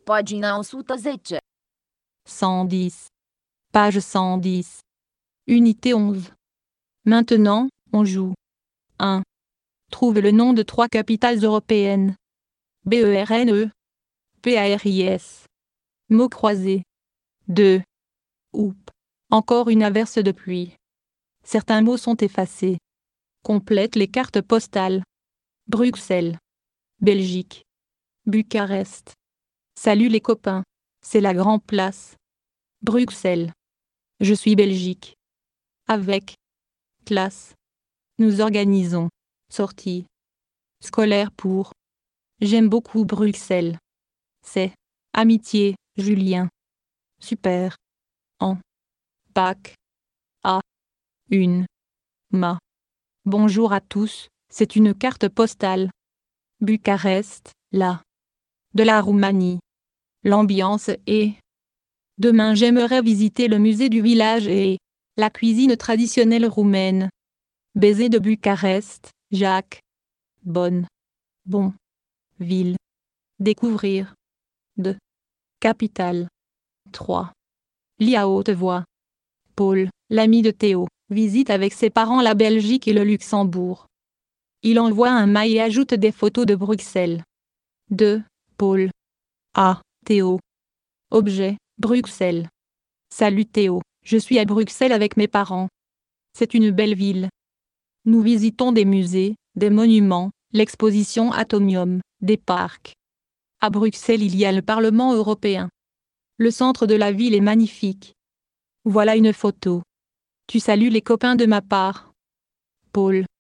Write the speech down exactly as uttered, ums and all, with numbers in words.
Pagina o sută zece. cent dix. Page cent dix. Unité onze. Maintenant, on joue. un. Trouve le nom de trois capitales européennes. B E R N E. P A R I S. Mots croisés. deux. Oup. Encore une averse de pluie. Certains mots sont effacés. Complète les cartes postales. Bruxelles. Belgique. Bucarest. Salut les copains. C'est la grande place. Bruxelles. Je suis Belgique. Avec. Classe. Nous organisons. Sortie. Scolaire pour. J'aime beaucoup Bruxelles. C'est. Amitié, Julien. Super. En. Bac. A. Une. Ma. Bonjour à tous, c'est une carte postale. Bucarest, là. De la Roumanie. L'ambiance est. Demain j'aimerais visiter le musée du village et la cuisine traditionnelle roumaine. Baiser de Bucarest, Jacques. Bonne. Bon. Ville. Découvrir. De. Capitale. trois. Lis à haute voix. Paul, l'ami de Théo, visite avec ses parents la Belgique et le Luxembourg. Il envoie un mail et ajoute des photos de Bruxelles. deux. Paul. A. Théo. Objet, Bruxelles. Salut Théo, je suis à Bruxelles avec mes parents. C'est une belle ville. Nous visitons des musées, des monuments, l'exposition Atomium, des parcs. À Bruxelles il y a le Parlement européen. Le centre de la ville est magnifique. Voilà une photo. Tu salues les copains de ma part. Paul.